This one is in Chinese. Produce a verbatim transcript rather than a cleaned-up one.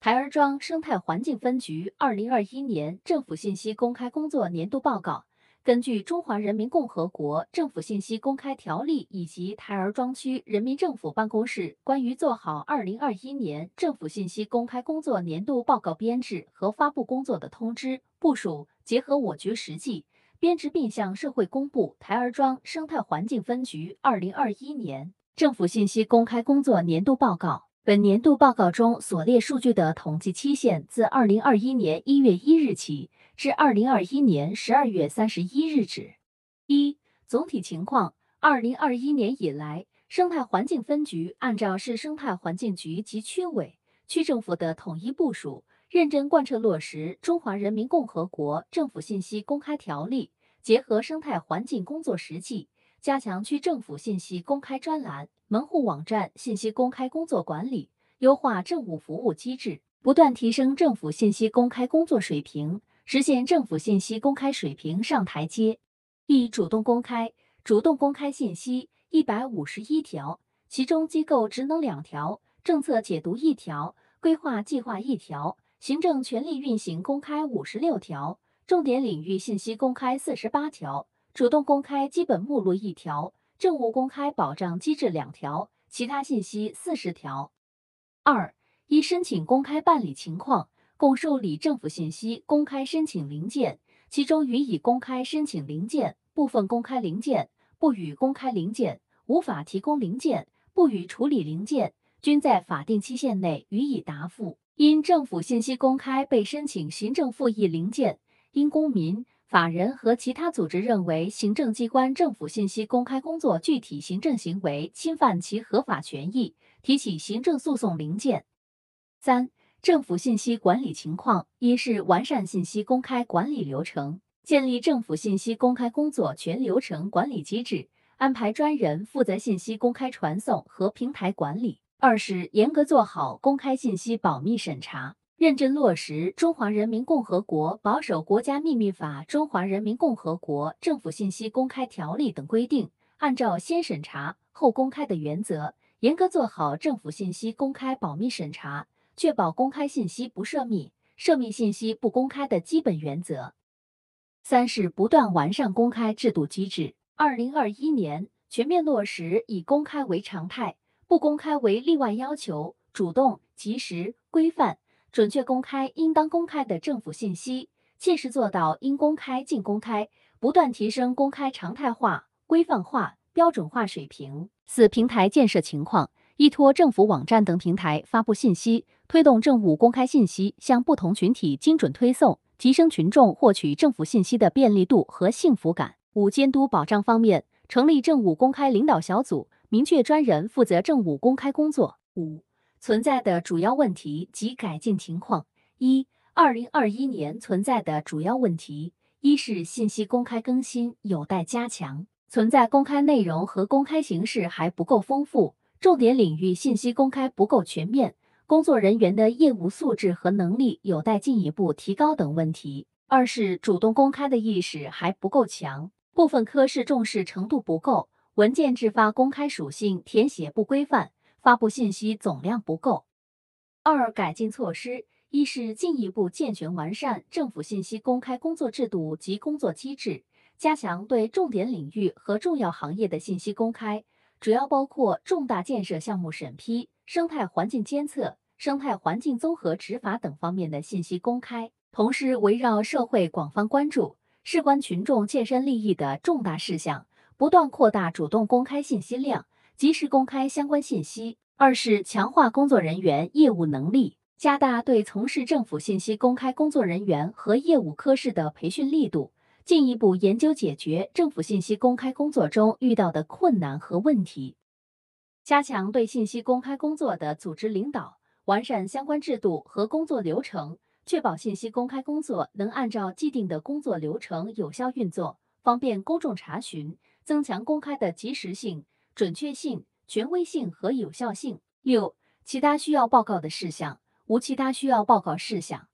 台儿庄生态环境分局二零二一年政府信息公开工作年度报告，根据《中华人民共和国政府信息公开条例》以及台儿庄区人民政府办公室关于做好二零二一年政府信息公开工作年度报告编制和发布工作的通知部署，结合我局实际，编制并向社会公布台儿庄生态环境分局二零二一年政府信息公开工作年度报告。本年度报告中所列数据的统计期限自二零二一年一月一日起至二零二一年十二月三十一日止。一、总体情况。二零二一年以来，生态环境分局按照市生态环境局及区委、区政府的统一部署，认真贯彻落实《中华人民共和国政府信息公开条例》，结合生态环境工作实际，加强区政府信息公开专栏、门户网站信息公开工作管理，优化政务服务机制，不断提升政府信息公开工作水平，实现政府信息公开水平上台阶。一、主动公开。主动公开信息一百五十一条，其中机构职能两条，政策解读一条，规划计划一条，行政权力运行公开五十六条，重点领域信息公开四十八条，主动公开基本目录一条，政务公开保障机制两条，其他信息四十条。二、一、申请公开办理情况。共受理政府信息公开申请零件，其中予以公开申请零件、部分公开零件、不予公开零件、无法提供零件、不予处理零件，均在法定期限内予以答复。因政府信息公开被申请行政复议零件，因公民、法人和其他组织认为行政机关政府信息公开工作具体行政行为侵犯其合法权益，提起行政诉讼零件。三、政府信息管理情况。一是完善信息公开管理流程，建立政府信息公开工作全流程管理机制，安排专人负责信息公开传送和平台管理。二是严格做好公开信息保密审查，认真落实《中华人民共和国保守国家秘密法》《中华人民共和国政府信息公开条例》等规定，按照先审查后公开的原则，严格做好政府信息公开保密审查，确保公开信息不涉密、涉密信息不公开的基本原则。三是不断完善公开制度机制。二零二一年全面落实以公开为常态，不公开为例外要求，主动、及时、规范、准确公开应当公开的政府信息，切实做到应公开尽公开，不断提升公开常态化、规范化、标准化水平。四、平台建设情况。依托政府网站等平台发布信息，推动政务公开信息向不同群体精准推送，提升群众获取政府信息的便利度和幸福感。五、监督保障方面，成立政务公开领导小组，明确专人负责政务公开工作。五、存在的主要问题及改进情况。一、二零二一年存在的主要问题。一是信息公开更新有待加强，存在公开内容和公开形式还不够丰富，重点领域信息公开不够全面，工作人员的业务素质和能力有待进一步提高等问题。二是主动公开的意识还不够强，部分科室重视程度不够，文件制发公开属性填写不规范，发布信息总量不够。二、改进措施。一是进一步健全完善政府信息公开工作制度及工作机制，加强对重点领域和重要行业的信息公开，主要包括重大建设项目审批、生态环境监测、生态环境综合执法等方面的信息公开。同时，围绕社会广泛关注、事关群众切身利益的重大事项，不断扩大主动公开信息量，及时公开相关信息。二是强化工作人员业务能力，加大对从事政府信息公开工作人员和业务科室的培训力度，进一步研究解决政府信息公开工作中遇到的困难和问题，加强对信息公开工作的组织领导，完善相关制度和工作流程，确保信息公开工作能按照既定的工作流程有效运作，方便公众查询，增强公开的及时性、准确性、权威性和有效性。六、其他需要报告的事项。无其他需要报告事项。